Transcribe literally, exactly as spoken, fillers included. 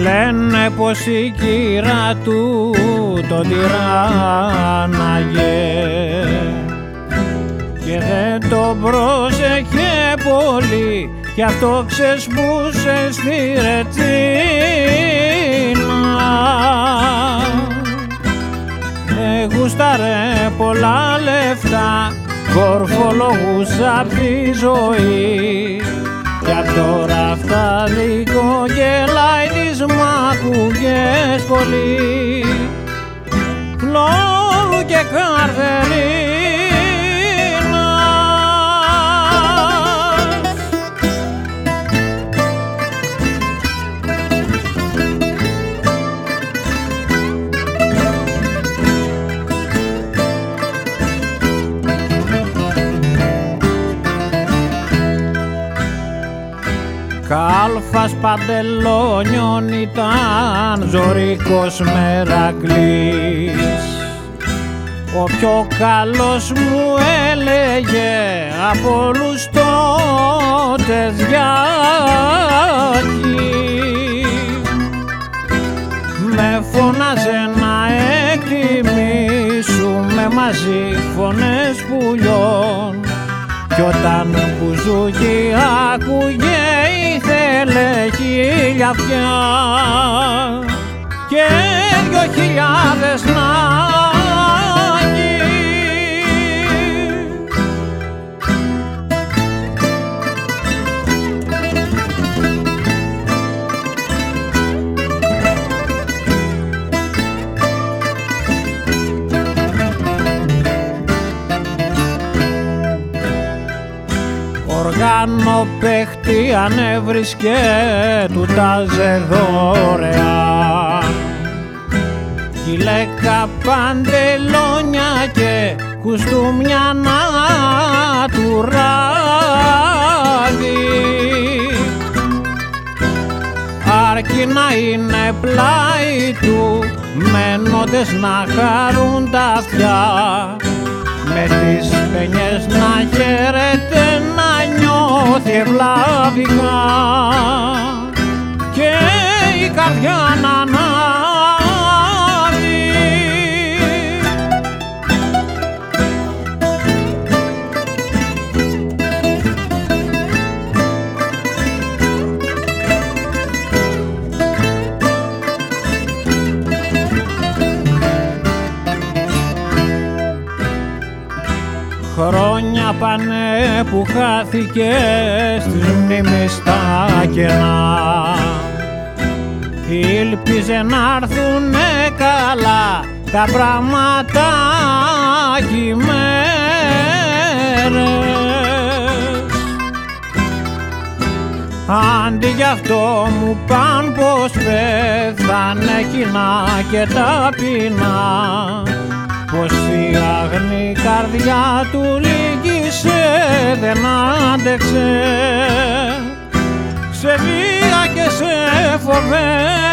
λένε πως η κύρα του τον τυράνναγε και δεν το πρόσεχε πολύ κι αυτό ξεσπούσε στη ρετσίνα. Δεν γούσταρε πολλά λεφτά, κορφολογούσα απ' τη ζωή κι απ' τώρα αυτά δικό γελάει της μ' άκουγες πολύ. Φλόρου και καρδελίνας Κάλφας παντελόνιον ήταν ζωρικός Μερακλής. Ο πιο καλός μου έλεγε από όλους τότε διάκη. Με φώναζε να εκτιμήσουμε μαζί φωνές πουλιών κι όταν μπουζούκι άκουγε ήθελε χίλια αυτιά και δυο χιλιάδες να γίνει. Οργάνο παίχτη αν έβρισκε του τάζε δωρεάν γυλαίκα παντελόνια και κουστούμια να του ράβει αρκεί να είναι πλάι του μένοντες να χαρούν τα αυτιά με τις παινιές να χαίρεται να νιώθει ευλάβικα και η καρδιά να ανάβει. Χρόνια πάνε που χάθηκε στις μνήμης τα κενά. Ήλπιζε να έρθουνε καλά τα πράγματα κι οι μέρες. Αντί γι' αυτό μου παν πως πέθανε κοινά και ταπεινά πως η αγνή καρδιά του λύγησε δεν άντεξε σε βία και σε φοβέ.